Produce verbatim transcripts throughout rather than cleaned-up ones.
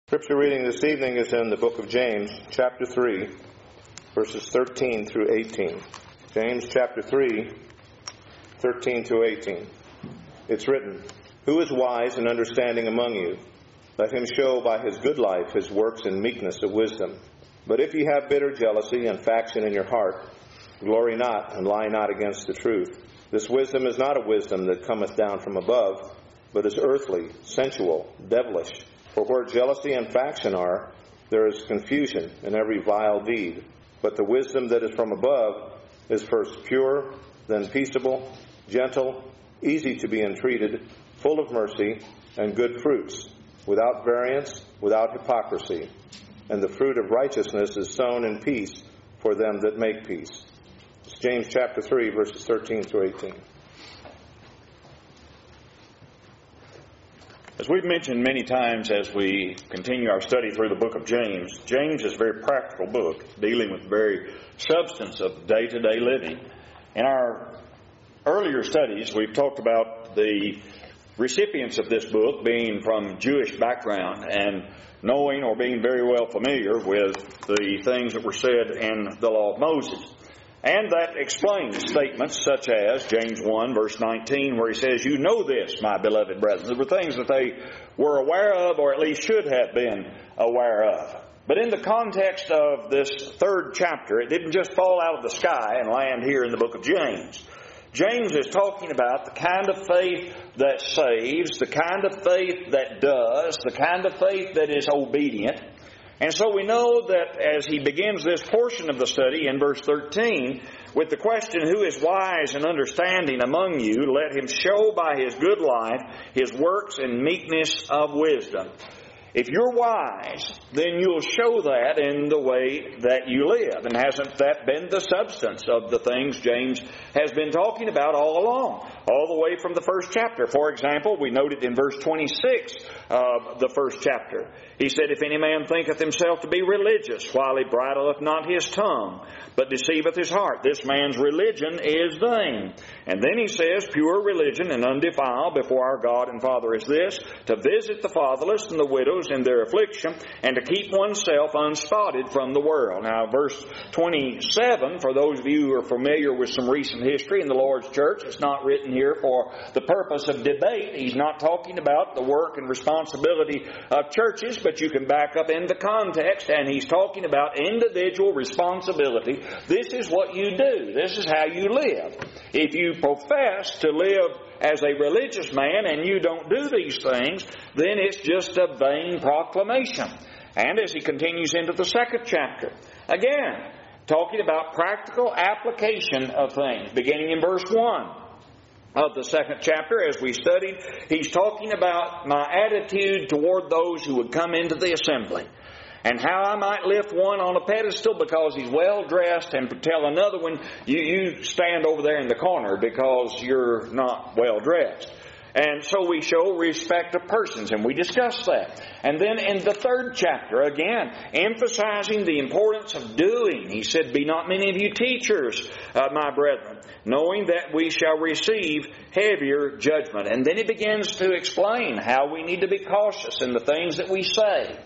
Scripture reading this evening is in the book of James, chapter three, verses thirteen through eighteen. James chapter three, thirteen through eighteen. It's written, "Who is wise and understanding among you? Let him show by his good life his works in meekness of wisdom. But if ye have bitter jealousy and faction in your heart, glory not and lie not against the truth. This wisdom is not a wisdom that cometh down from above, but is earthly, sensual, devilish. For where jealousy and faction are, there is confusion in every vile deed. But the wisdom that is from above is first pure, then peaceable, gentle, easy to be entreated, full of mercy and good fruits, without variance, without hypocrisy. And the fruit of righteousness is sown in peace for them that make peace." It's James chapter three, verses thirteen through eighteen. As we've mentioned many times as we continue our study through the book of James, James is a very practical book, dealing with the very substance of day-to-day living. In our earlier studies, we've talked about the recipients of this book being from Jewish background and knowing or being very well familiar with the things that were said in the law of Moses. And that explains statements such as James one, verse nineteen, where he says, "You know this, my beloved brethren." There were things that they were aware of, or at least should have been aware of. But in the context of this third chapter, it didn't just fall out of the sky and land here in the book of James. James is talking about the kind of faith that saves, the kind of faith that does, the kind of faith that is obedient. And so we know that as he begins this portion of the study in verse thirteen, with the question, "Who is wise and understanding among you? Let him show by his good life his works in meekness of wisdom." If you're wise, then you'll show that in the way that you live. And hasn't that been the substance of the things James has been talking about all along, all the way from the first chapter? For example, we noted in verse twenty-six of the first chapter, he said, "If any man thinketh himself to be religious, while he bridleth not his tongue, but deceiveth his heart, this man's religion is vain." And then he says, "Pure religion and undefiled before our God and Father is this, to visit the fatherless and the widows in their affliction, and to keep oneself unspotted from the world." Now, verse twenty-seven, for those of you who are familiar with some recent history in the Lord's church, it's not written here for the purpose of debate. He's not talking about the work and responsibility of churches, but you can back up in the context, and he's talking about individual responsibility. This is what you do. This is how you live. If you profess to live as a religious man and you don't do these things, then it's just a vain proclamation. And as he continues into the second chapter, again, talking about practical application of things, beginning in verse one of the second chapter, as we studied, he's talking about my attitude toward those who would come into the assembly, and how I might lift one on a pedestal because he's well dressed, and tell another one, you, you stand over there in the corner because you're not well dressed. And so we show respect of persons, and we discuss that. And then in the third chapter, again, emphasizing the importance of doing. He said, "Be not many of you teachers, uh, my brethren, knowing that we shall receive heavier judgment." And then he begins to explain how we need to be cautious in the things that we say,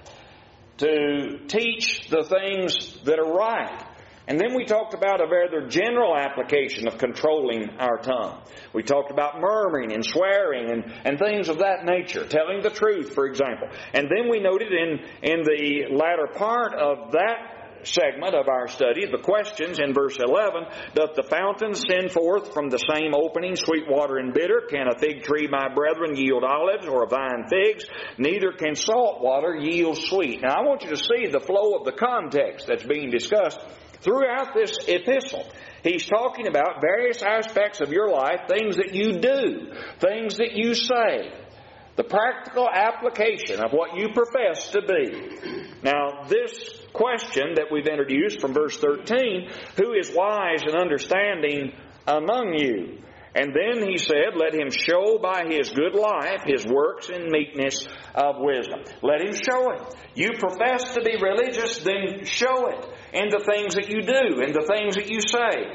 to teach the things that are right. And then we talked about a rather general application of controlling our tongue. We talked about murmuring and swearing and, and things of that nature, telling the truth, for example. And then we noted in, in the latter part of that segment of our study, the questions in verse eleven, "Doth the fountain send forth from the same opening sweet water and bitter? Can a fig tree, my brethren, yield olives, or a vine figs? Neither can salt water yield sweet." Now I want you to see the flow of the context that's being discussed throughout this epistle. He's talking about various aspects of your life, things that you do, things that you say, the practical application of what you profess to be. Now, this question that we've introduced from verse thirteen, "Who is wise and understanding among you?" And then he said, "Let him show by his good life his works in meekness of wisdom." Let him show it. You profess to be religious, then show it in the things that you do, in the things that you say.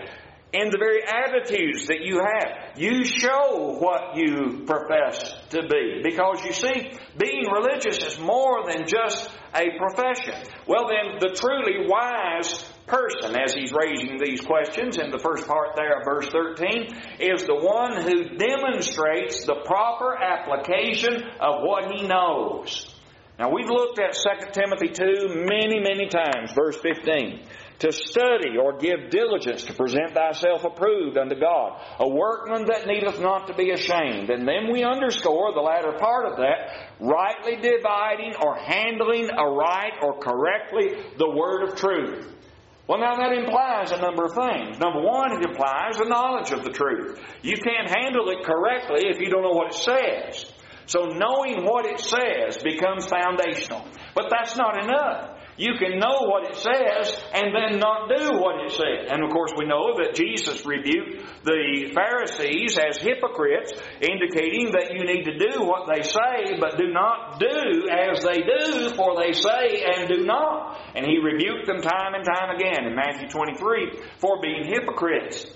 in the very attitudes that you have. You show what you profess to be. Because you see, being religious is more than just a profession. Well then, the truly wise person, as he's raising these questions in the first part there of verse thirteen, is the one who demonstrates the proper application of what he knows. Now we've looked at Second Timothy two many, many times, verse fifteen. To study or give diligence to present thyself approved unto God, a workman that needeth not to be ashamed. And then we underscore the latter part of that, rightly dividing or handling aright or correctly the word of truth. Well, now that implies a number of things. Number one, it implies the knowledge of the truth. You can't handle it correctly if you don't know what it says. So knowing what it says becomes foundational. But that's not enough. You can know what it says and then not do what it says. And of course we know that Jesus rebuked the Pharisees as hypocrites, indicating that you need to do what they say, but do not do as they do, for they say and do not. And He rebuked them time and time again in Matthew twenty-three for being hypocrites.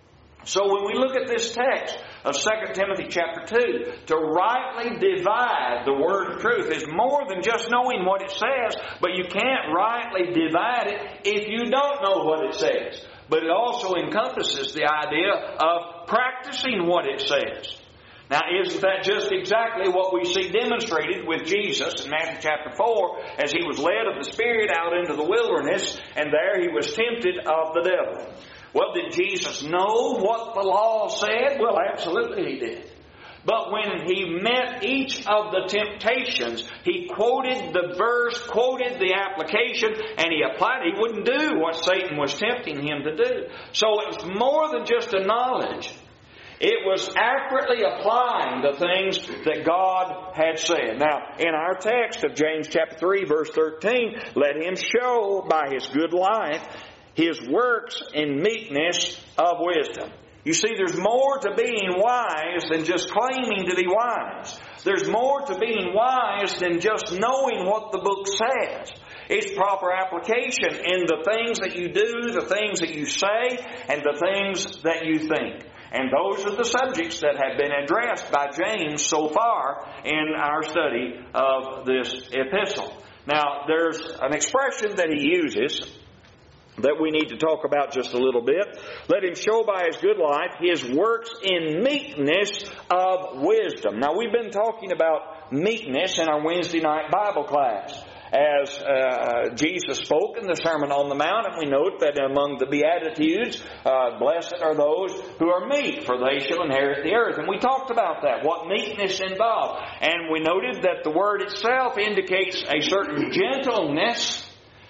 So when we look at this text of Second Timothy chapter two, to rightly divide the word of truth is more than just knowing what it says, but you can't rightly divide it if you don't know what it says. But it also encompasses the idea of practicing what it says. Now, isn't that just exactly what we see demonstrated with Jesus in Matthew chapter four as He was led of the Spirit out into the wilderness, and there He was tempted of the devil? Well, did Jesus know what the law said? Well, absolutely He did. But when He met each of the temptations, He quoted the verse, quoted the application, and He applied it. He wouldn't do what Satan was tempting Him to do. So it was more than just a knowledge. It was accurately applying the things that God had said. Now, in our text of James chapter three, verse thirteen, let him show by his good life his works in meekness of wisdom. You see, there's more to being wise than just claiming to be wise. There's more to being wise than just knowing what the book says. It's proper application in the things that you do, the things that you say, and the things that you think. And those are the subjects that have been addressed by James so far in our study of this epistle. Now, there's an expression that he uses that we need to talk about just a little bit. Let him show by his good life his works in meekness of wisdom. Now, we've been talking about meekness in our Wednesday night Bible class. As uh, Jesus spoke in the Sermon on the Mount, and we note that among the Beatitudes, uh, blessed are those who are meek, for they shall inherit the earth. And we talked about that, what meekness involved. And we noted that the word itself indicates a certain gentleness,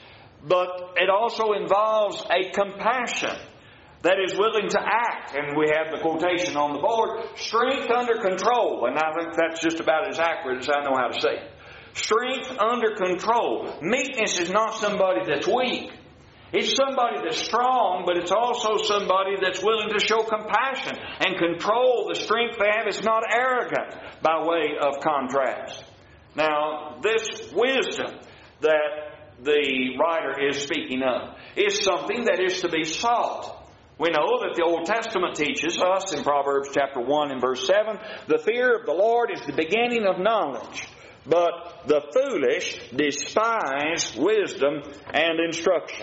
but it also involves a compassion that is willing to act. And we have the quotation on the board, strength under control. And I think that's just about as accurate as I know how to say it. Strength under control. Meekness is not somebody that's weak. It's somebody that's strong, but it's also somebody that's willing to show compassion and control the strength they have. It's not arrogant by way of contrast. Now, this wisdom that the writer is speaking of is something that is to be sought. We know that the Old Testament teaches us in Proverbs chapter one and verse seven, the fear of the Lord is the beginning of knowledge, but the foolish despise wisdom and instruction.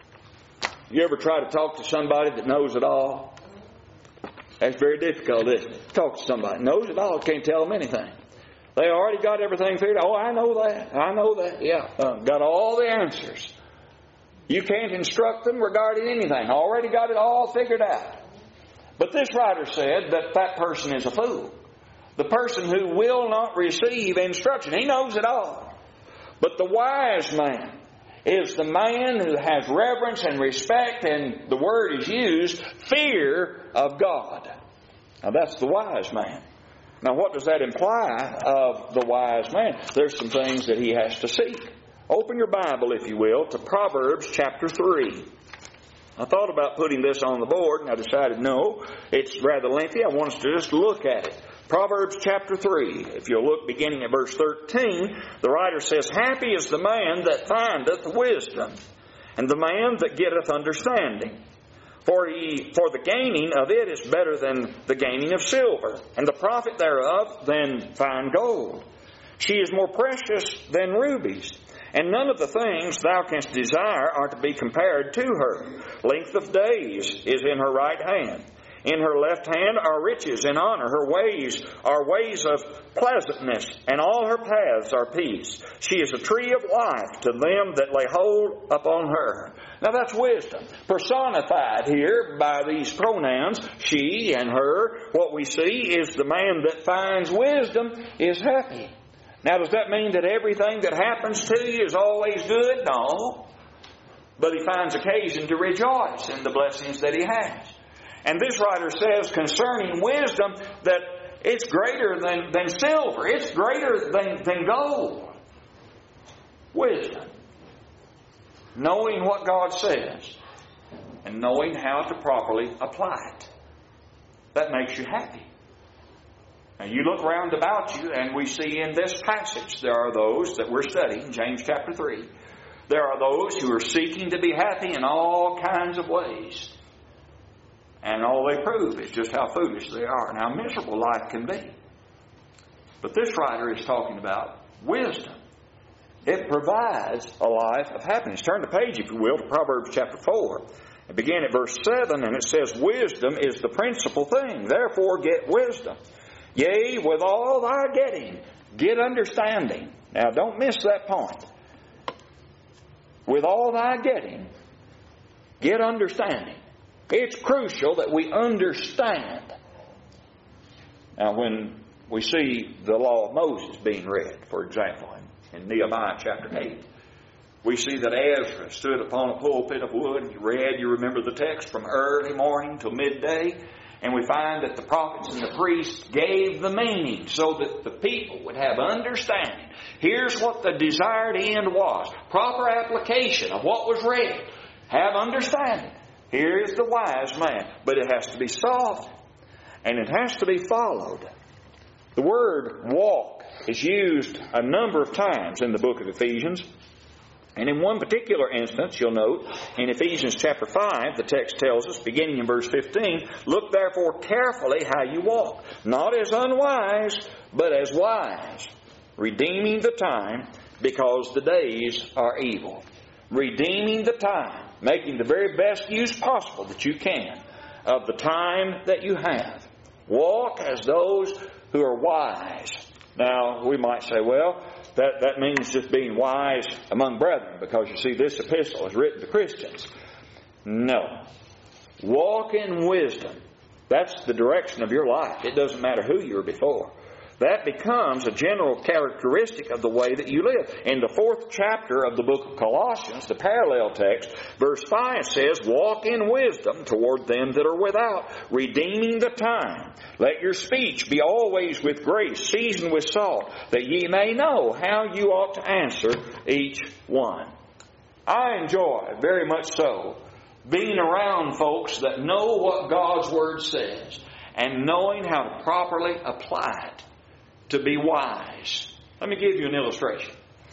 You ever try to talk to somebody that knows it all? That's very difficult, isn't it? Talk to somebody that knows it all, can't tell them anything. They already got everything figured out. Oh, I know that. I know that. Yeah, uh, got all the answers. You can't instruct them regarding anything. Already got it all figured out. But this writer said that that person is a fool. The person who will not receive instruction. He knows it all. But the wise man is the man who has reverence and respect, and the word is used, fear of God. Now that's the wise man. Now what does that imply of the wise man? There's some things that he has to seek. Open your Bible, if you will, to Proverbs chapter three. I thought about putting this on the board, and I decided no, it's rather lengthy. I want us to just look at it. Proverbs chapter three, if you'll look beginning at verse thirteen, the writer says, happy is the man that findeth wisdom, and the man that getteth understanding. For, he, for the gaining of it is better than the gaining of silver, and the profit thereof than fine gold. She is more precious than rubies, and none of the things thou canst desire are to be compared to her. Length of days is in her right hand. In her left hand are riches and honor. Her ways are ways of pleasantness, and all her paths are peace. She is a tree of life to them that lay hold upon her. Now that's wisdom, personified here by these pronouns, she and her. What we see is the man that finds wisdom is happy. Now does that mean that everything that happens to you is always good? No. But he finds occasion to rejoice in the blessings that he has. And this writer says concerning wisdom that it's greater than, than silver. It's greater than, than gold. Wisdom. Knowing what God says and knowing how to properly apply it. That makes you happy. Now you look round about you and we see in this passage there are those that we're studying, James chapter three. There are those who are seeking to be happy in all kinds of ways. And all they prove is just how foolish they are and how miserable life can be. But this writer is talking about wisdom. It provides a life of happiness. Turn the page, if you will, to Proverbs chapter four. And begin at verse seven, and it says, wisdom is the principal thing. Therefore get wisdom. Yea, with all thy getting, get understanding. Now don't miss that point. With all thy getting, get understanding. It's crucial that we understand. Now when we see the law of Moses being read, for example, in, in Nehemiah chapter eight, we see that Ezra stood upon a pulpit of wood and he read, you remember the text, from early morning till midday. And we find that the prophets and the priests gave the meaning so that the people would have understanding. Here's what the desired end was. Proper application of what was read. Have understanding. Here is the wise man. But it has to be sought. And it has to be followed. The word walk is used a number of times in the book of Ephesians. And in one particular instance, you'll note, in Ephesians chapter five, the text tells us, beginning in verse fifteen, look therefore carefully how you walk, not as unwise, but as wise, redeeming the time, because the days are evil. Redeeming the time, making the very best use possible that you can of the time that you have. Walk as those who are wise. Now, we might say, well, That, that means just being wise among brethren, because you see this epistle is written to Christians. No. Walk in wisdom. That's the direction of your life. It doesn't matter who you were before. That becomes a general characteristic of the way that you live. In the fourth chapter of the book of Colossians, the parallel text, verse five says, walk in wisdom toward them that are without, redeeming the time. Let your speech be always with grace, seasoned with salt, that ye may know how you ought to answer each one. I enjoy, very much so, being around folks that know what God's Word says and knowing how to properly apply it. To be wise. Let me give you an illustration.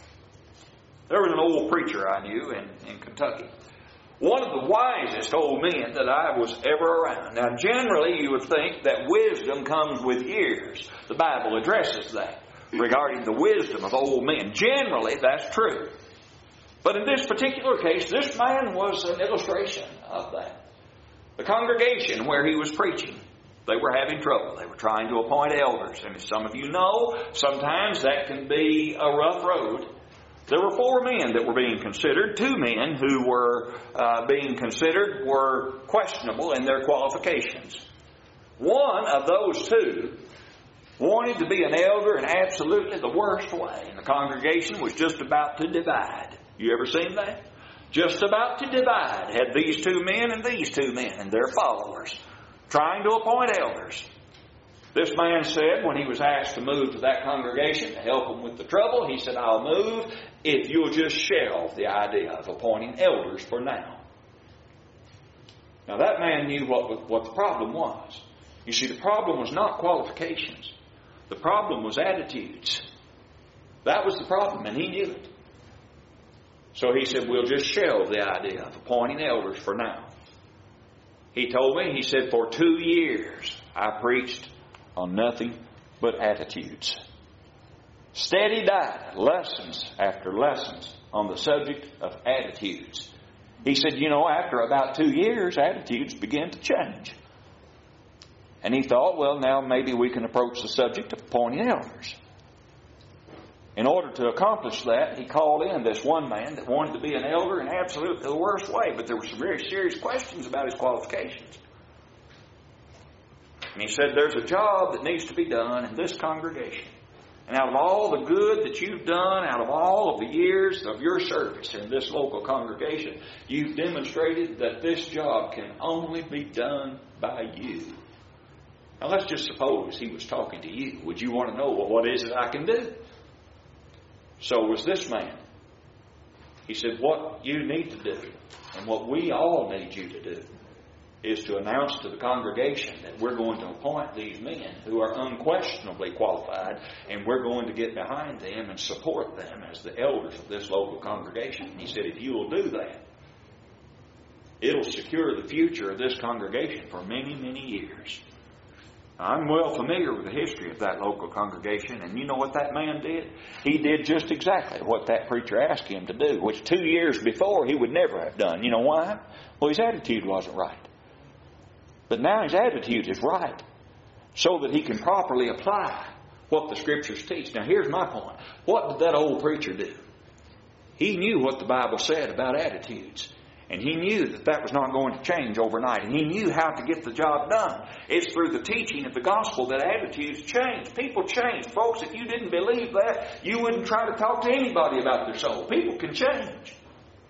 There was an old preacher I knew in, in Kentucky. One of the wisest old men that I was ever around. Now, generally, you would think that wisdom comes with years. The Bible addresses that regarding the wisdom of old men. Generally, that's true. But in this particular case, this man was an illustration of that. The congregation where he was preaching, they were having trouble. They were trying to appoint elders. And as some of you know, sometimes that can be a rough road. There were four men that were being considered. Two men who were uh, being considered were questionable in their qualifications. One of those two wanted to be an elder in absolutely the worst way. And the congregation was just about to divide. You ever seen that? Just about to divide. Had these two men and these two men and their followers trying to appoint elders. This man said, when he was asked to move to that congregation to help him with the trouble, he said, I'll move if you'll just shelve the idea of appointing elders for now. Now that man knew what, what the problem was. You see, the problem was not qualifications. The problem was attitudes. That was the problem, and he knew it. So he said, we'll just shelve the idea of appointing elders for now. He told me, he said, for two years I preached on nothing but attitudes. Steady diet, lessons after lessons on the subject of attitudes. He said, you know, after about two years, attitudes began to change. And he thought, well, now maybe we can approach the subject of appointing elders. In order to accomplish that, he called in this one man that wanted to be an elder in absolutely the worst way, but there were some very serious questions about his qualifications. And he said, there's a job that needs to be done in this congregation. And out of all the good that you've done, out of all of the years of your service in this local congregation, you've demonstrated that this job can only be done by you. Now let's just suppose he was talking to you. Would you want to know, well, what is it I can do? So was this man. He said, what you need to do, and what we all need you to do, is to announce to the congregation that we're going to appoint these men who are unquestionably qualified, and we're going to get behind them and support them as the elders of this local congregation. And he said, if you will do that, it'll secure the future of this congregation for many, many years. I'm well familiar with the history of that local congregation, and you know what that man did? He did just exactly what that preacher asked him to do, which two years before he would never have done. You know why? Well, his attitude wasn't right. But now his attitude is right, so that he can properly apply what the Scriptures teach. Now here's my point. What did that old preacher do? He knew what the Bible said about attitudes. And he knew that that was not going to change overnight. And he knew how to get the job done. It's through the teaching of the gospel that attitudes change. People change. Folks, if you didn't believe that, you wouldn't try to talk to anybody about their soul. People can change.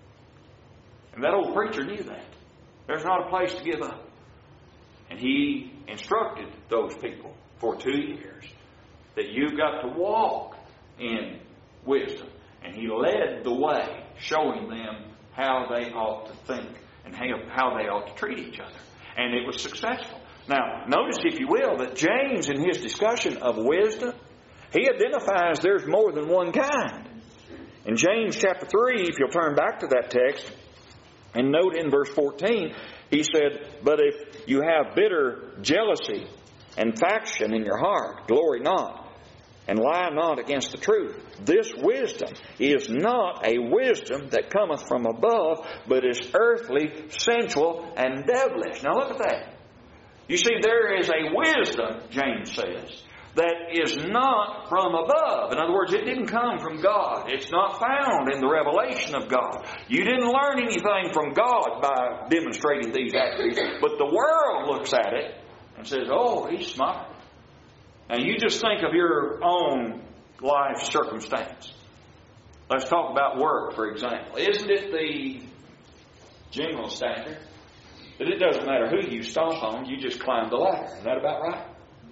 And that old preacher knew that. There's not a place to give up. And he instructed those people for two years that you've got to walk in wisdom. And he led the way, showing them how they ought to think and how they ought to treat each other. And it was successful. Now, notice, if you will, that James, in his discussion of wisdom, he identifies there's more than one kind. In James chapter three, if you'll turn back to that text, and note in verse fourteen, he said, but if you have bitter jealousy and faction in your heart, glory not, and lie not against the truth. This wisdom is not a wisdom that cometh from above, but is earthly, sensual, and devilish. Now look at that. You see, there is a wisdom, James says, that is not from above. In other words, it didn't come from God. It's not found in the revelation of God. You didn't learn anything from God by demonstrating these attributes. But the world looks at it and says, oh, he's smart. Now you just think of your own life circumstance. Let's talk about work, for example. Isn't it the general standard that it doesn't matter who you stomp on, you just climb the ladder? Is that about right?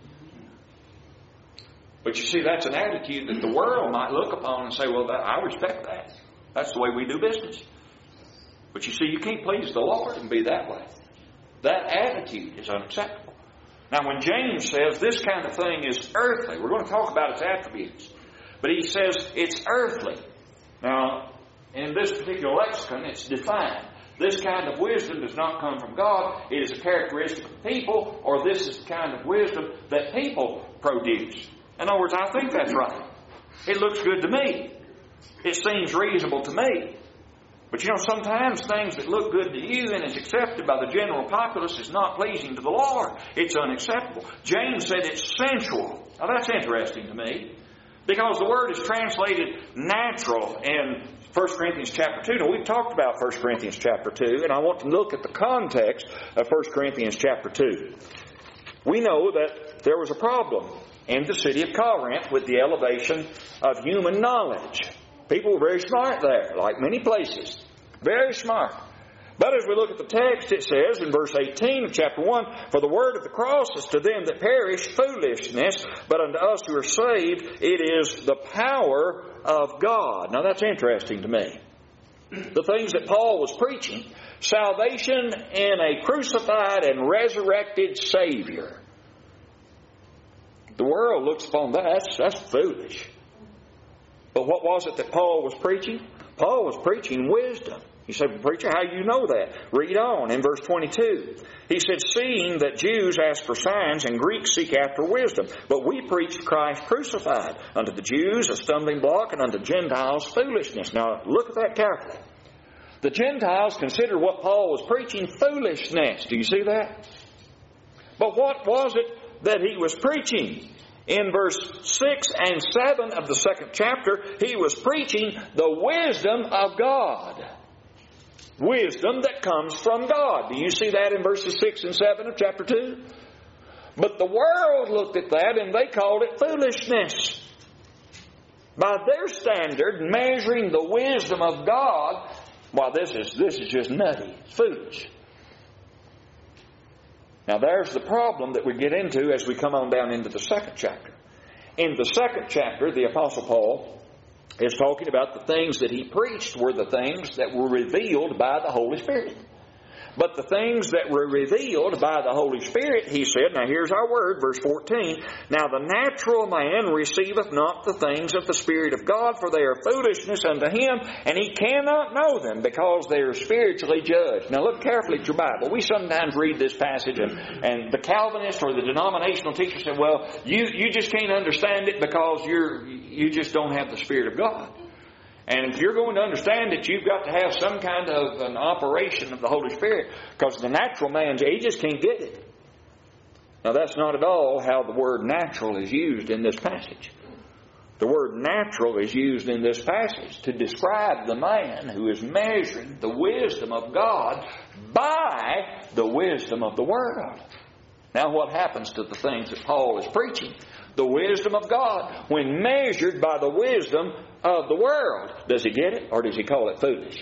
But you see, that's an attitude that the world might look upon and say, well, that, I respect that. That's the way we do business. But you see, you can't please the Lord and be that way. That attitude is unacceptable. Now, when James says this kind of thing is earthly, we're going to talk about its attributes. But he says it's earthly. Now, in this particular lexicon, it's defined. This kind of wisdom does not come from God. It is a characteristic of people, or this is the kind of wisdom that people produce. In other words, I think that's right. It looks good to me. It seems reasonable to me. But you know, sometimes things that look good to you and is accepted by the general populace is not pleasing to the Lord. It's unacceptable. James said it's sensual. Now that's interesting to me, because the word is translated natural in First Corinthians chapter two. Now we've talked about First Corinthians chapter two, and I want to look at the context of First Corinthians chapter two. We know that there was a problem in the city of Corinth with the elevation of human knowledge. People were very smart there, like many places. Very smart. But as we look at the text, it says in verse eighteen of chapter one, for the word of the cross is to them that perish foolishness, but unto us who are saved it is the power of God. Now that's interesting to me. The things that Paul was preaching, salvation in a crucified and resurrected Savior. The world looks upon that, that's, that's foolish. But what was it that Paul was preaching? Paul was preaching wisdom. You say, well, preacher, how do you know that? Read on in verse twenty-two. He said, seeing that Jews ask for signs and Greeks seek after wisdom, but we preach Christ crucified, unto the Jews a stumbling block, and unto Gentiles foolishness. Now, look at that carefully. The Gentiles considered what Paul was preaching foolishness. Do you see that? But what was it that he was preaching? In verse six and seven of the second chapter, he was preaching the wisdom of God. Wisdom that comes from God. Do you see that in verses six and seven of chapter two? But the world looked at that and they called it foolishness. By their standard, measuring the wisdom of God, well, this is, this is just nutty. It's foolish. Now there's the problem that we get into as we come on down into the second chapter. In the second chapter, the Apostle Paul is talking about the things that he preached were the things that were revealed by the Holy Spirit. But the things that were revealed by the Holy Spirit, he said, now here's our word, verse fourteen, now the natural man receiveth not the things of the Spirit of God, for they are foolishness unto him, and he cannot know them, because they are spiritually judged. Now look carefully at your Bible. We sometimes read this passage, and, and the Calvinist or the denominational teacher said, well, you, you just can't understand it because you're you just don't have the Spirit of God. And if you're going to understand it, you've got to have some kind of an operation of the Holy Spirit, because the natural man, he just can't get it. Now that's not at all how the word natural is used in this passage. The word natural is used in this passage to describe the man who is measuring the wisdom of God by the wisdom of the world. Now what happens to the things that Paul is preaching? The wisdom of God, when measured by the wisdom of the world. Does he get it, or does he call it foolish?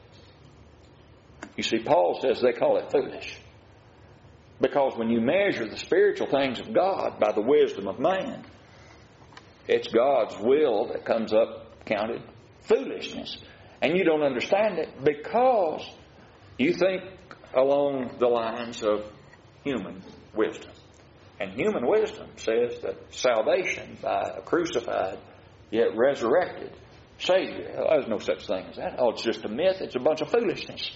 You see, Paul says they call it foolish. Because when you measure the spiritual things of God by the wisdom of man, it's God's will that comes up counted foolishness. And you don't understand it because you think along the lines of human wisdom. And human wisdom says that salvation by a crucified yet resurrected Savior, there's no such thing as that. Oh, it's just a myth. It's a bunch of foolishness.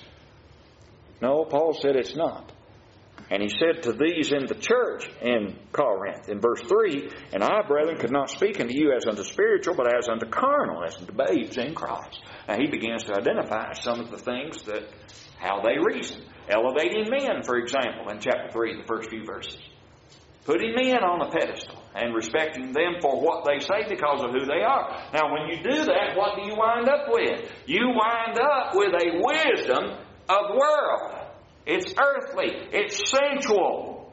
No, Paul said it's not. And he said to these in the church in Corinth, in verse three, and I, brethren, could not speak unto you as unto spiritual, but as unto carnal, as unto babes in Christ. Now he begins to identify some of the things that, how they reason. Elevating men, for example, in chapter three, the first few verses. Putting men on a pedestal and respecting them for what they say because of who they are. Now when you do that, what do you wind up with? You wind up with a wisdom of the world. It's earthly. It's sensual.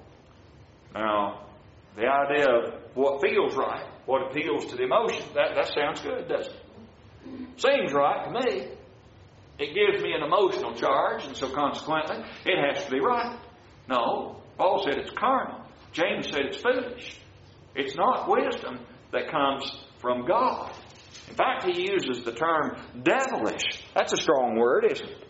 Now, the idea of what feels right, what appeals to the emotion, that, that sounds good, doesn't it? Seems right to me. It gives me an emotional charge, and so consequently, it has to be right. No, Paul said it's carnal. James said it's foolish. It's not wisdom that comes from God. In fact, he uses the term devilish. That's a strong word, isn't it?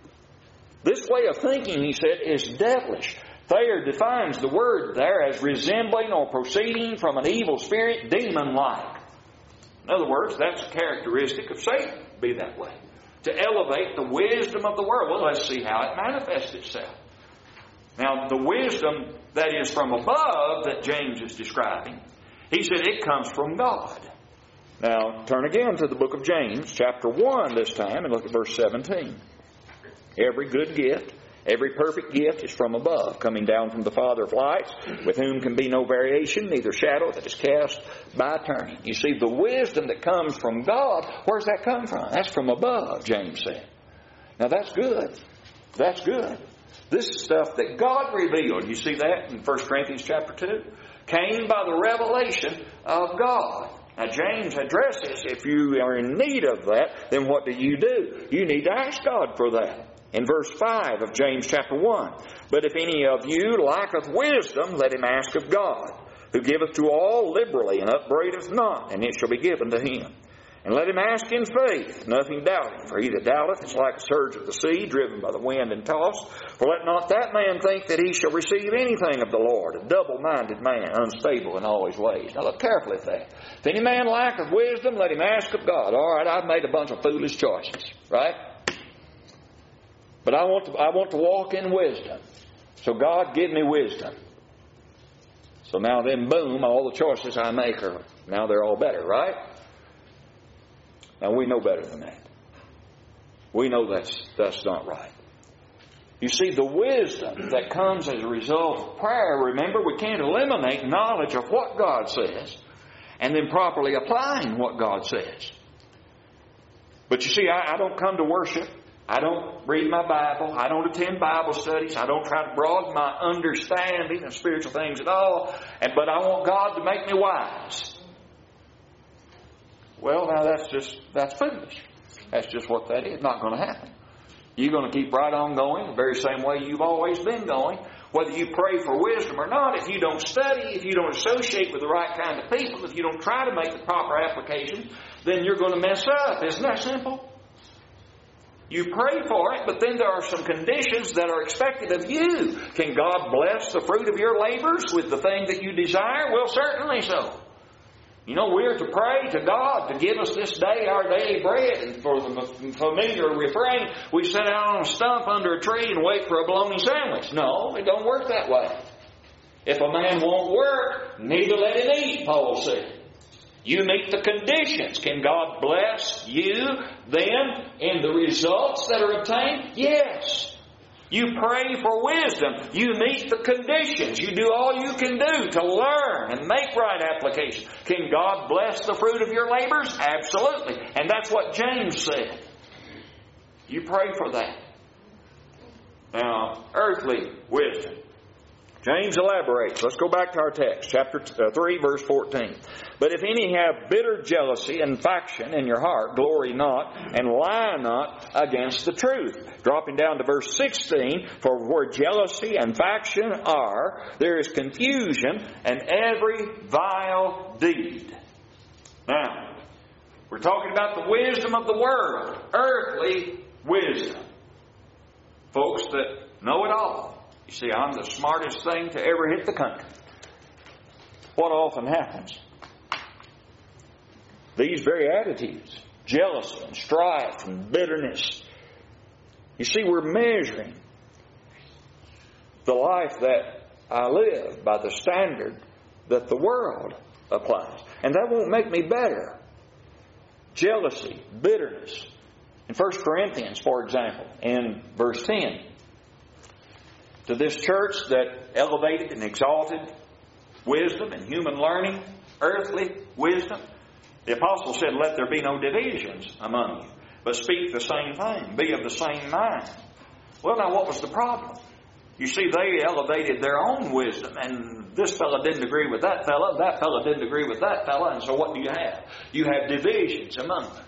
This way of thinking, he said, is devilish. Thayer defines the word there as resembling or proceeding from an evil spirit, demon-like. In other words, that's a characteristic of Satan, be that way. To elevate the wisdom of the world. Well, let's see how it manifests itself. Now, the wisdom that is from above that James is describing, he said it comes from God. Now, turn again to the book of James, chapter one this time, and look at verse seventeen. Every good gift, every perfect gift is from above, coming down from the Father of lights, with whom can be no variation, neither shadow that is cast by turning. You see, the wisdom that comes from God, where's that come from? That's from above, James said. Now that's good. That's good. This is stuff that God revealed. You see that in First Corinthians chapter two? Came by the revelation of God. Now James addresses, if you are in need of that, then what do you do? You need to ask God for that. In verse five of James chapter one, but if any of you lacketh wisdom, let him ask of God, who giveth to all liberally, and upbraideth not, and it shall be given to him. And let him ask in faith, nothing doubting. For he that doubteth is like a surge of the sea, driven by the wind and tossed. For let not that man think that he shall receive anything of the Lord, a double-minded man, unstable in all his ways. Now look carefully at that. If any man lacketh wisdom, let him ask of God. All right, I've made a bunch of foolish choices, right? But I want to, I want to walk in wisdom. So God, give me wisdom. So now then, boom, all the choices I make are, now they're all better, right? Now we know better than that. We know that's, that's not right. You see, the wisdom that comes as a result of prayer, remember, we can't eliminate knowledge of what God says and then properly applying what God says. But you see, I, I don't come to worship. I don't read my Bible. I don't attend Bible studies. I don't try to broaden my understanding of spiritual things at all. And, but I want God to make me wise. Well, now that's just, that's foolish. That's just what that is. Not going to happen. You're going to keep right on going the very same way you've always been going. Whether you pray for wisdom or not, if you don't study, if you don't associate with the right kind of people, if you don't try to make the proper application, then you're going to mess up. Isn't that simple? You pray for it, but then there are some conditions that are expected of you. Can God bless the fruit of your labors with the thing that you desire? Well, certainly so. You know, we're to pray to God to give us this day our daily bread. And for the familiar refrain, we sit out on a stump under a tree and wait for a bologna sandwich. No, it don't work that way. If a man won't work, neither let him eat, Paul said. You meet the conditions. Can God bless you then in the results that are obtained? Yes. You pray for wisdom. You meet the conditions. You do all you can do to learn and make right application. Can God bless the fruit of your labors? Absolutely. And that's what James said. You pray for that. Now, earthly wisdom. James elaborates. Let's go back to our text, chapter three, verse fourteen. But if any have bitter jealousy and faction in your heart, glory not, and lie not against the truth. Dropping down to verse sixteen, for where jealousy and faction are, there is confusion and every vile deed. Now, we're talking about the wisdom of the world, earthly wisdom. Folks that know it all. You see, I'm the smartest thing to ever hit the country. What often happens? These very attitudes, jealousy and strife and bitterness. You see, we're measuring the life that I live by the standard that the world applies. And that won't make me better. Jealousy, bitterness. In First Corinthians, for example, in verse ten, to this church that elevated and exalted wisdom and human learning, earthly wisdom, the apostle said, let there be no divisions among you, but speak the same thing, be of the same mind. Well, now what was the problem? You see, they elevated their own wisdom, and this fellow didn't agree with that fellow, that fellow didn't agree with that fellow, and so what do you have? You have divisions among them.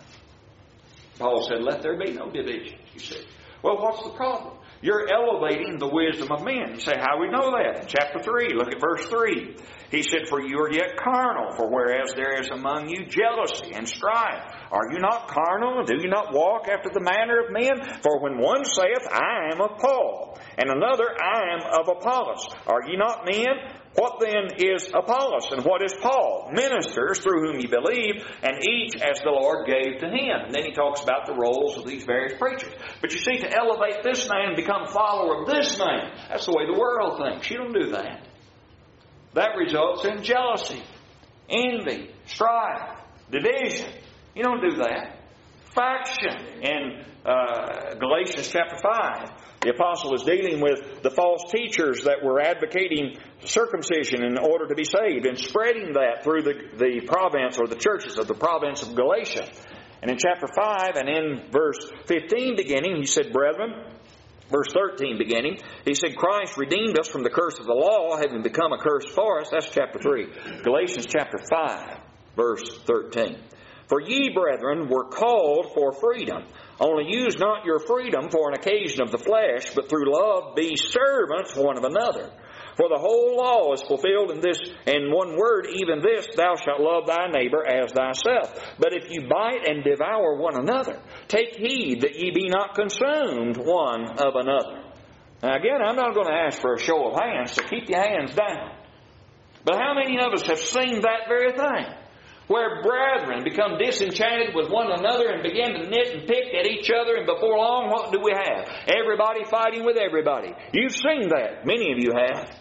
Paul said, let there be no divisions, you see. Well, what's the problem? You're elevating the wisdom of men. You say, how we know that? In chapter three, look at verse three. He said, for you are yet carnal, for whereas there is among you jealousy and strife, are you not carnal, and do you not walk after the manner of men? For when one saith, I am of Paul, and another, I am of Apollos, are ye not men? What then is Apollos, and what is Paul? Ministers through whom ye believe, and each as the Lord gave to him. And then he talks about the roles of these various preachers. But you see, to elevate this man and become a follower of this man, that's the way the world thinks. You don't do that. That results in jealousy, envy, strife, division. You don't do that. Faction. In uh, Galatians chapter five, the apostle is dealing with the false teachers that were advocating circumcision in order to be saved and spreading that through the, the province or the churches of the province of Galatia. And in chapter five and in verse fifteen beginning, he said, brethren, verse thirteen beginning, he said, Christ redeemed us from the curse of the law, having become a curse for us. That's chapter three. Galatians chapter five, verse thirteen. For ye, brethren, were called for freedom. Only use not your freedom for an occasion of the flesh, but through love be servants one of another. For the whole law is fulfilled in this, in one word, even this, thou shalt love thy neighbor as thyself. But if you bite and devour one another, take heed that ye be not consumed one of another. Now again, I'm not going to ask for a show of hands, so keep your hands down. But how many of us have seen that very thing? where brethren become disenchanted with one another and begin to nit and pick at each other, and before long, what do we have? Everybody fighting with everybody. You've seen that. Many of you have.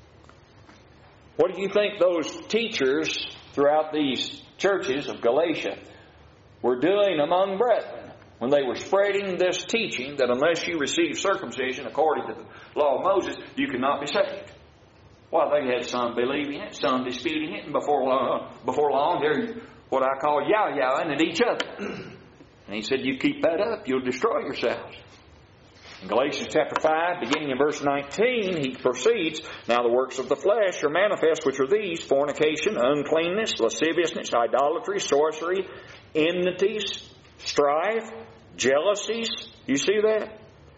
What do you think those teachers throughout these churches of Galatia were doing among brethren when they were spreading this teaching that unless you receive circumcision according to the law of Moses, you cannot be saved? Well, they had some believing it, some disputing it, and before long, before long they're what I call yow-yowing at each other. And he said, you keep that up, you'll destroy yourselves. In Galatians chapter five, beginning in verse nineteen, he proceeds, now the works of the flesh are manifest, which are these: fornication, uncleanness, lasciviousness, idolatry, sorcery, enmities, strife, jealousies. You see that?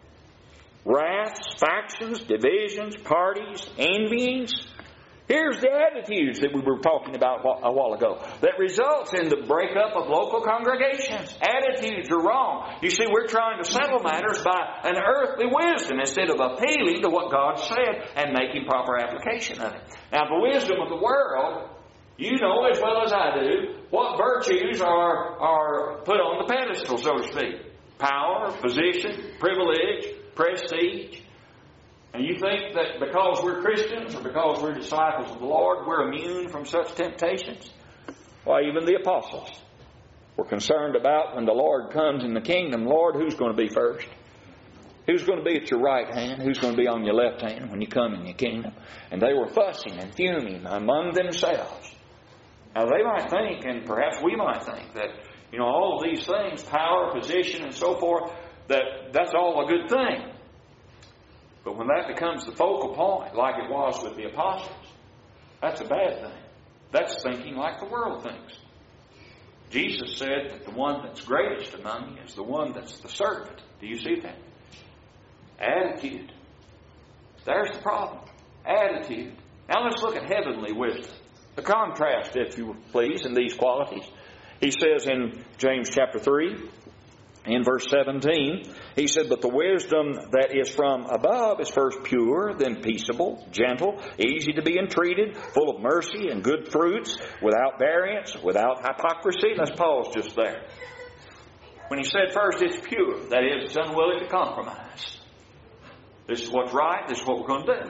Wraths, factions, divisions, parties, envyings. Here's the attitudes that we were talking about a while ago that results in the breakup of local congregations. Attitudes are wrong. You see, we're trying to settle matters by an earthly wisdom instead of appealing to what God said and making proper application of it. Now, the wisdom of the world, you know as well as I do, what virtues are, are put on the pedestal, so to speak. Power, position, privilege, prestige. And you think that because we're Christians or because we're disciples of the Lord, we're immune from such temptations? Why, even the apostles were concerned about when the Lord comes in the kingdom, Lord, who's going to be first? Who's going to be at your right hand? Who's going to be on your left hand when you come in your kingdom? And they were fussing and fuming among themselves. Now they might think, and perhaps we might think, that, you know, all of these things, power, position, and so forth, that that's all a good thing. But when that becomes the focal point, like it was with the apostles, that's a bad thing. That's thinking like the world thinks. Jesus said that the one that's greatest among you is the one that's the servant. Do you see that? Attitude. There's the problem. Attitude. Now let's look at heavenly wisdom. The contrast, if you please, in these qualities. He says in James chapter three, in verse seventeen, he said, but the wisdom that is from above is first pure, then peaceable, gentle, easy to be entreated, full of mercy and good fruits, without variance, without hypocrisy. Let's pause just there. When he said first it's pure, that is, it's unwilling to compromise. This is what's right, this is what we're going to do.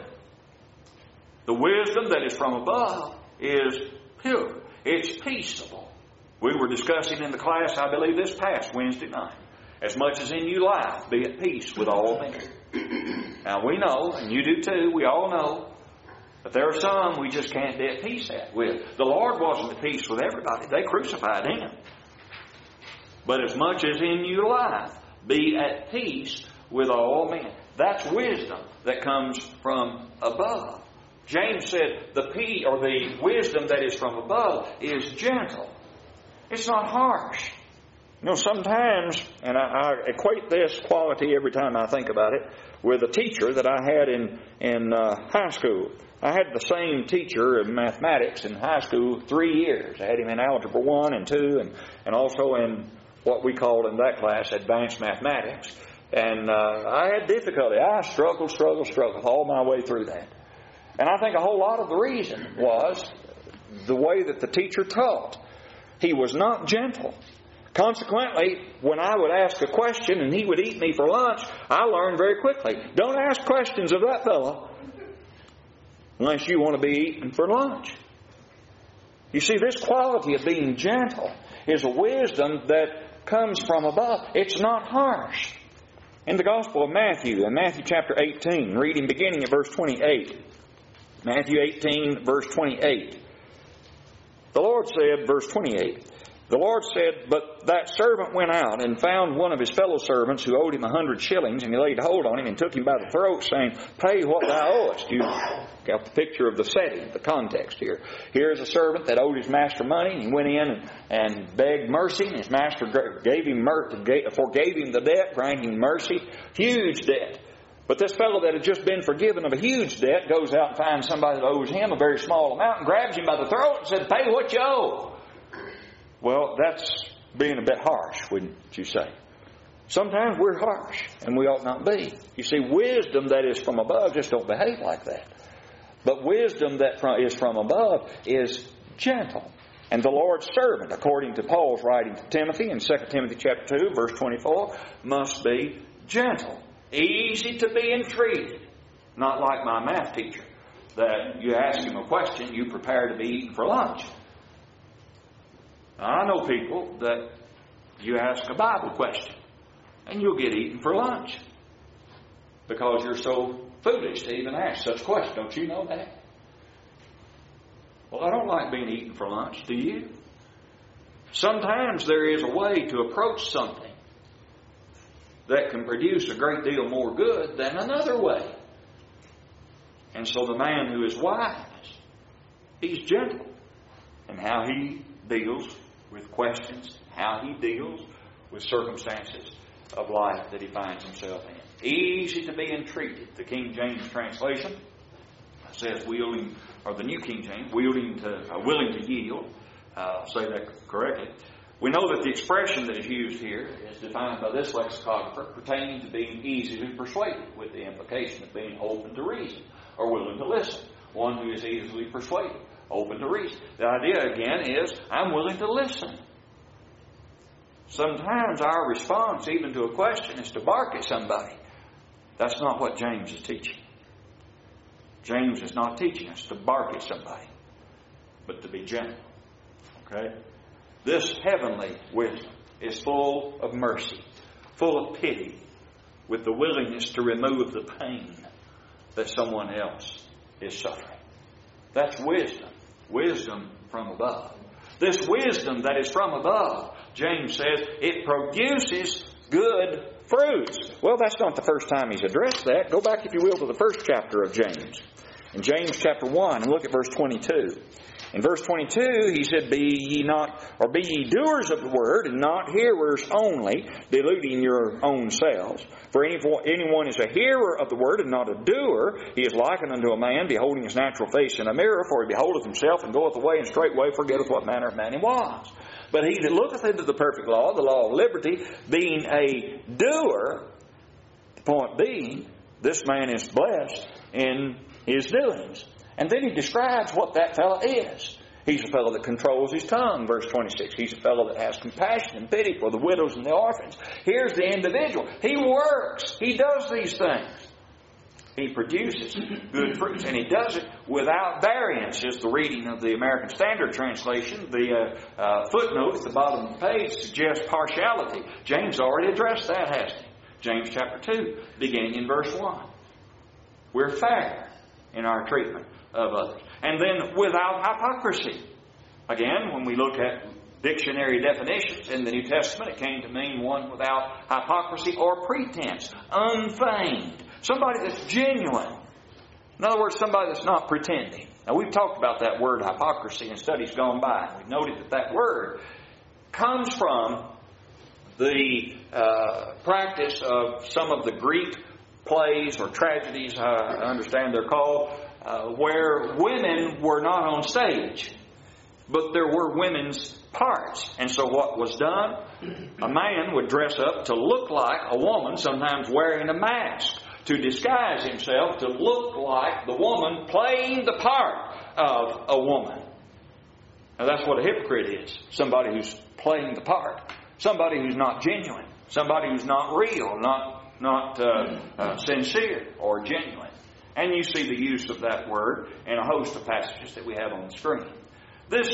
The wisdom that is from above is pure. It's peaceable. We were discussing in the class, I believe, this past Wednesday night. As much as in you life, be at peace with all men. Now we know, and you do too, we all know, that there are some we just can't be at peace at with. The Lord wasn't at peace with everybody. They crucified Him. But as much as in you life, be at peace with all men. That's wisdom that comes from above. James said the P or the wisdom that is from above is gentle. It's not harsh. You know, sometimes, and I, I equate this quality every time I think about it, with a teacher that I had in, in uh, high school. I had the same teacher in mathematics in high school three years. I had him in Algebra one and two and, and also in what we called in that class Advanced Mathematics. And uh, I had difficulty. I struggled, struggled, struggled all my way through that. And I think a whole lot of the reason was the way that the teacher taught. He was not gentle. Consequently, when I would ask a question and he would eat me for lunch, I learned very quickly, don't ask questions of that fellow unless you want to be eaten for lunch. You see, this quality of being gentle is a wisdom that comes from above. It's not harsh. In the Gospel of Matthew, in Matthew chapter eighteen, reading beginning at verse twenty-eight, Matthew eighteen, verse twenty-eight, the Lord said, verse twenty-eight, the Lord said, but that servant went out and found one of his fellow servants who owed him a hundred shillings, and he laid hold on him and took him by the throat, saying, pay what thou owest. You got the picture of the setting, the context here. Here's a servant that owed his master money, and he went in and, and begged mercy, and his master gave him mer- forgave him the debt, granting mercy. Huge debt. But this fellow that had just been forgiven of a huge debt goes out and finds somebody that owes him a very small amount and grabs him by the throat and said, pay what you owe. Well, that's being a bit harsh, wouldn't you say? Sometimes we're harsh, and we ought not be. You see, wisdom that is from above just don't behave like that. But wisdom that is from above is gentle. And the Lord's servant, according to Paul's writing to Timothy in Second Timothy chapter two, verse twenty-four, must be gentle, easy to be entreated. Not like my math teacher, that you ask him a question, you prepare to be eaten for lunch. Now, I know people that you ask a Bible question, and you'll get eaten for lunch. Because you're so foolish to even ask such questions. Don't you know that? Well, I don't like being eaten for lunch, do you? Sometimes there is a way to approach something that can produce a great deal more good than another way. And so the man who is wise, he's gentle in how he deals with questions, how he deals with circumstances of life that he finds himself in. Easy to be entreated. The King James translation says wielding, or the New King James, wielding to, uh, willing to yield. Uh, I'll say that correctly. We know that the expression that is used here is defined by this lexicographer pertaining to being easily persuaded, with the implication of being open to reason or willing to listen. One who is easily persuaded, open to reason. The idea again is, I'm willing to listen. Sometimes our response even to a question is to bark at somebody. That's not what James is teaching. James is not teaching us to bark at somebody, but to be gentle. Okay? This heavenly wisdom is full of mercy, full of pity, with the willingness to remove the pain that someone else is suffering. That's wisdom. Wisdom from above. This wisdom that is from above, James says, it produces good fruits. Well, that's not the first time he's addressed that. Go back, if you will, to the first chapter of James. In James chapter one, and look at verse twenty-two. In verse twenty-two, he said, Be ye not, or be ye doers of the word, and not hearers only, deluding your own selves. For any, anyone is a hearer of the word, and not a doer, he is likened unto a man beholding his natural face in a mirror, for he beholdeth himself, and goeth away, and straightway forgetteth what manner of man he was. But he that looketh into the perfect law, the law of liberty, being a doer, the point being, this man is blessed in his doings. And then he describes what that fellow is. He's a fellow that controls his tongue, verse twenty-six. He's a fellow that has compassion and pity for the widows and the orphans. Here's the individual. He works. He does these things. He produces good fruits, and he does it without variance, is the reading of the American Standard Translation. The uh, uh, footnote at the bottom of the page suggests partiality. James already addressed that, hasn't he? James chapter two, beginning in verse one. We're fair in our treatment of others. And then without hypocrisy. Again, when we look at dictionary definitions in the New Testament, it came to mean one without hypocrisy or pretense, unfeigned. Somebody that's genuine. In other words, somebody that's not pretending. Now, we've talked about that word hypocrisy in studies gone by. We've noted that that word comes from the uh, practice of some of the Greek plays or tragedies, uh, I understand they're called, uh, where women were not on stage, but there were women's parts. And so what was done? A man would dress up to look like a woman, sometimes wearing a mask, to disguise himself to look like the woman playing the part of a woman. Now that's what a hypocrite is. Somebody who's playing the part. Somebody who's not genuine. Somebody who's not real, not, not uh, uh, sincere or genuine. And you see the use of that word in a host of passages that we have on the screen. This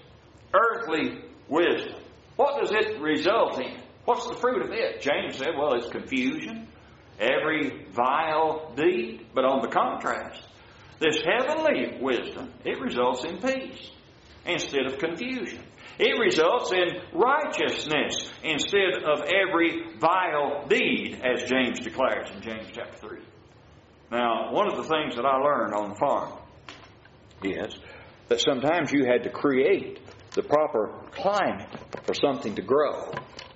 earthly wisdom, what does it result in? What's the fruit of it? James said, well, it's confusion, every vile deed. But on the contrast, this heavenly wisdom, it results in peace instead of confusion. It results in righteousness instead of every vile deed, as James declares in James chapter three. Now, one of the things that I learned on the farm is that sometimes you had to create the proper climate for something to grow.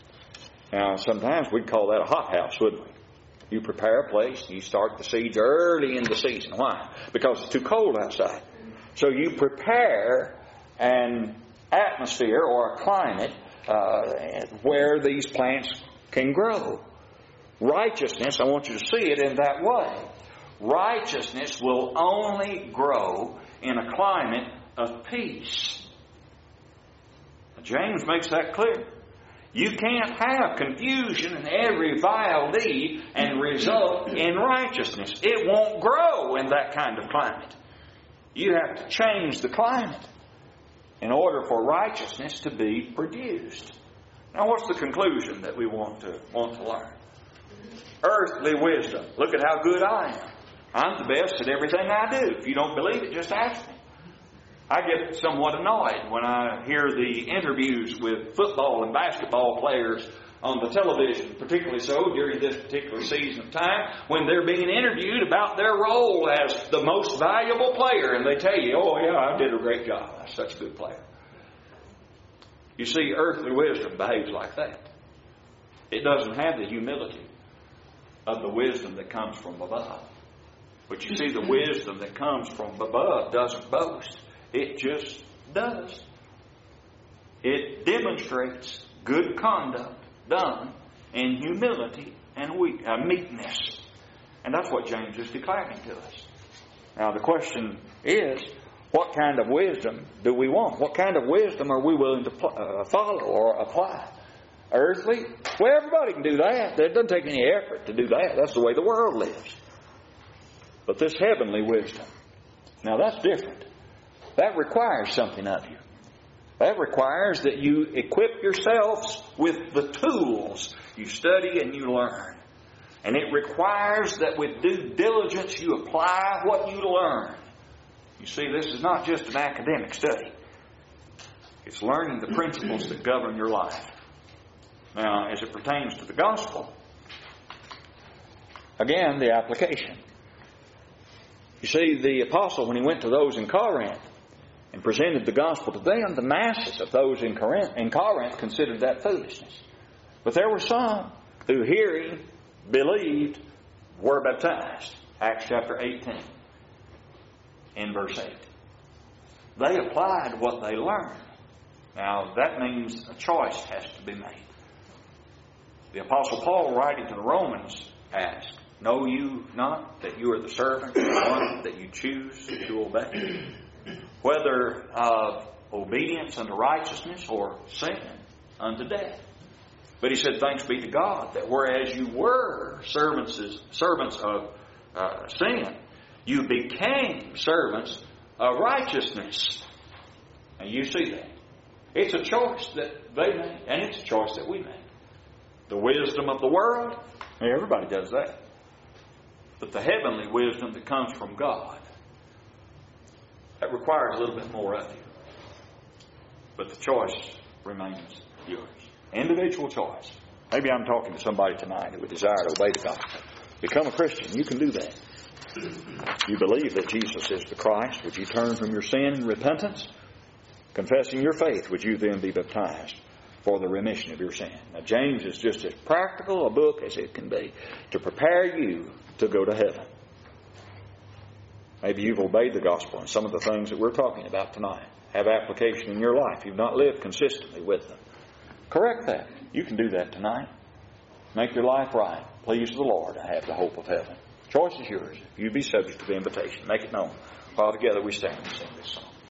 Now, sometimes we'd call that a hothouse, wouldn't we? You prepare a place, you start the seeds early in the season. Why? Because it's too cold outside. So you prepare an atmosphere or a climate uh, where these plants can grow. Righteousness, I want you to see it in that way. Righteousness will only grow in a climate of peace. James makes that clear. You can't have confusion in every vile deed and result in righteousness. It won't grow in that kind of climate. You have to change the climate in order for righteousness to be produced. Now, what's the conclusion that we want to want to learn? Earthly wisdom. Look at how good I am. I'm the best at everything I do. If you don't believe it, just ask me. I get somewhat annoyed when I hear the interviews with football and basketball players on the television, particularly so during this particular season of time, when they're being interviewed about their role as the most valuable player, and they tell you, oh yeah, I did a great job. I'm such a good player. You see, earthly wisdom behaves like that. It doesn't have the humility of the wisdom that comes from above. But you see, the wisdom that comes from above doesn't boast. It just does. It demonstrates good conduct done in humility and weak, uh, meekness. And that's what James is declaring to us. Now the question is, what kind of wisdom do we want? What kind of wisdom are we willing to pl- uh, follow or apply? Earthly? Well, everybody can do that. It doesn't take any effort to do that. That's the way the world lives. But this heavenly wisdom, now that's different. That requires something of you. That requires that you equip yourselves with the tools. You study and you learn. And it requires that with due diligence you apply what you learn. You see, this is not just an academic study. It's learning the principles that govern your life. Now, as it pertains to the gospel, again, the application. You see, the apostle, when he went to those in Corinth and presented the gospel to them, the masses of those in Corinth, in Corinth considered that foolishness. But there were some who, hearing, believed, were baptized. Acts chapter eighteen, in verse eight. They applied what they learned. Now, that means a choice has to be made. The apostle Paul, writing to the Romans, asked, know you not that you are the servant of one that you choose to obey? Whether of obedience unto righteousness or sin unto death. But he said, thanks be to God that whereas you were servants, servants of uh, sin, you became servants of righteousness. And you see that. It's a choice that they made, and it's a choice that we made. The wisdom of the world, everybody does that. But the heavenly wisdom that comes from God, that requires a little bit more of you. But the choice remains yours. Individual choice. Maybe I'm talking to somebody tonight who would desire to obey the gospel. Become a Christian. You can do that. You believe that Jesus is the Christ. Would you turn from your sin in repentance? Confessing your faith, would you then be baptized for the remission of your sin? Now, James is just as practical a book as it can be to prepare you to go to heaven. Maybe you've obeyed the gospel and some of the things that we're talking about tonight have application in your life. You've not lived consistently with them. Correct that. You can do that tonight. Make your life right. Please the Lord and have the hope of heaven. Choice is yours. You be subject to the invitation. Make it known. While together we stand and sing this song.